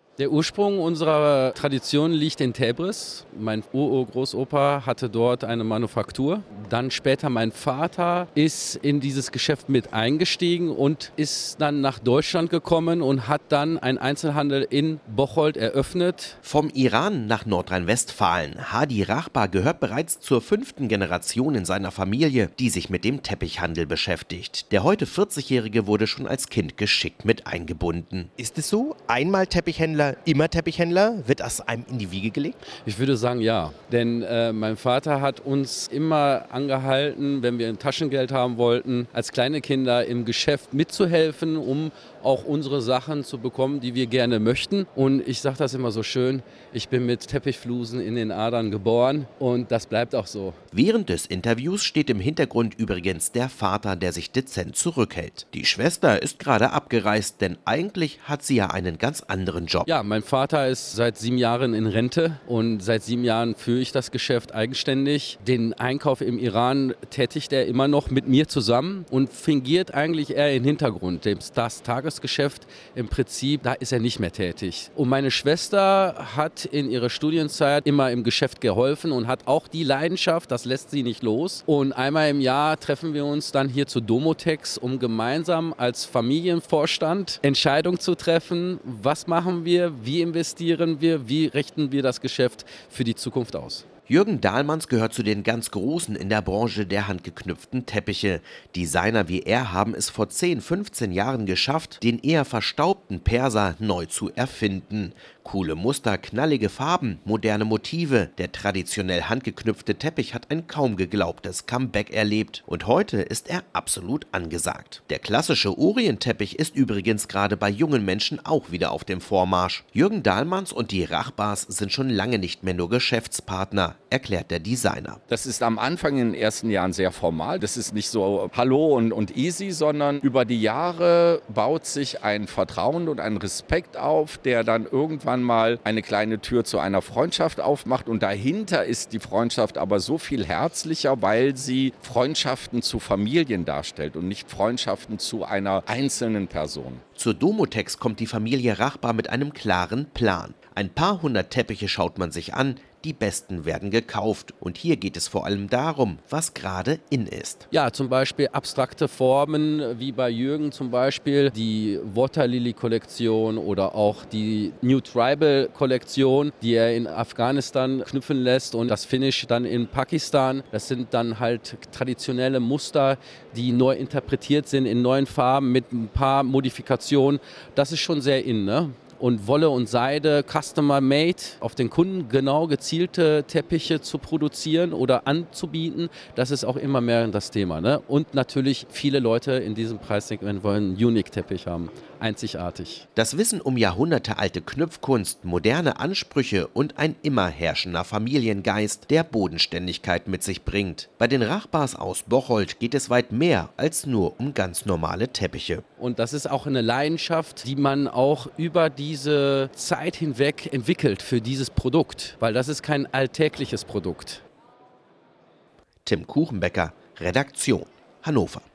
Der Ursprung unserer Tradition liegt in Tebris. Mein Urgroßopa hatte dort eine Manufaktur. Dann später mein Vater ist in dieses Geschäft mit eingestiegen und ist dann nach Deutschland gekommen und hat dann einen Einzelhandel in Bocholt eröffnet. Vom Iran nach Nordrhein-Westfalen. Hadi Rahbar gehört bereits zur 5. Generation in seiner Familie, die sich mit dem Teppichhandel beschäftigt. Der heute 40-Jährige wurde schon als Kind geschickt mit eingebunden. Ist es so? Einmal Teppichhändler, immer Teppichhändler? Wird das einem in die Wiege gelegt? Ich würde sagen, ja. Denn mein Vater hat uns immer angehalten, wenn wir ein Taschengeld haben wollten, als kleine Kinder im Geschäft mitzuhelfen, um auch unsere Sachen zu bekommen, die wir gerne möchten. Und ich sage das immer so schön, ich bin mit Teppichflusen in den Adern geboren und das bleibt auch so. Während des Interviews steht im Hintergrund übrigens der Vater, der sich dezent zurückhält. Die Schwester ist gerade abgereist, denn eigentlich hat sie ja einen ganz anderen Job. Ja, mein Vater ist seit 7 Jahren in Rente und seit 7 Jahren führe ich das Geschäft eigenständig. Den Einkauf im Iran tätigt er immer noch mit mir zusammen und fingiert eigentlich eher im Hintergrund. Das Tagesgeschäft im Prinzip, da ist er nicht mehr tätig. Und meine Schwester hat in ihrer Studienzeit immer im Geschäft geholfen und hat auch die Leidenschaft, das lässt sie nicht los. Und einmal im Jahr treffen wir uns dann hier zu Domotex, um gemeinsam als Familienvorstand Entscheidungen zu treffen, was machen wir, wie investieren wir, wie richten wir das Geschäft für die Zukunft aus. Jürgen Dahlmanns gehört zu den ganz Großen in der Branche der handgeknüpften Teppiche. Designer wie er haben es vor 10, 15 Jahren geschafft, den eher verstaubten Perser neu zu erfinden. Coole Muster, knallige Farben, moderne Motive. Der traditionell handgeknüpfte Teppich hat ein kaum geglaubtes Comeback erlebt. Und heute ist er absolut angesagt. Der klassische Orientteppich ist übrigens gerade bei jungen Menschen auch wieder auf dem Vormarsch. Jürgen Dahlmanns und die Rahbars sind schon lange nicht mehr nur Geschäftspartner, erklärt der Designer. Das ist am Anfang in den ersten Jahren sehr formal. Das ist nicht so Hallo und easy, sondern über die Jahre baut sich ein Vertrauen und ein Respekt auf, der dann irgendwann mal eine kleine Tür zu einer Freundschaft aufmacht. Und dahinter ist die Freundschaft aber so viel herzlicher, weil sie Freundschaften zu Familien darstellt und nicht Freundschaften zu einer einzelnen Person. Zur Domotex kommt die Familie Rahbar mit einem klaren Plan. Ein paar hundert Teppiche schaut man sich an, die besten werden gekauft. Und hier geht es vor allem darum, was gerade in ist. Ja, zum Beispiel abstrakte Formen, wie bei Jürgen zum Beispiel die Waterlily-Kollektion oder auch die New Tribal-Kollektion, die er in Afghanistan knüpfen lässt und das Finish dann in Pakistan. Das sind dann halt traditionelle Muster, die neu interpretiert sind in neuen Farben mit ein paar Modifikationen. Das ist schon sehr in, ne? Und Wolle und Seide, Customer-Made, auf den Kunden genau gezielte Teppiche zu produzieren oder anzubieten, das ist auch immer mehr das Thema, ne? Und natürlich viele Leute in diesem Preissegment wollen einen Unique-Teppich haben, einzigartig. Das Wissen um jahrhundertealte Knüpfkunst, moderne Ansprüche und ein immer herrschender Familiengeist, der Bodenständigkeit mit sich bringt. Bei den Rahbars aus Bocholt geht es weit mehr als nur um ganz normale Teppiche. Und das ist auch eine Leidenschaft, die man auch über diese Zeit hinweg entwickelt für dieses Produkt, weil das ist kein alltägliches Produkt. Tim Kuchenbecker, Redaktion, Hannover.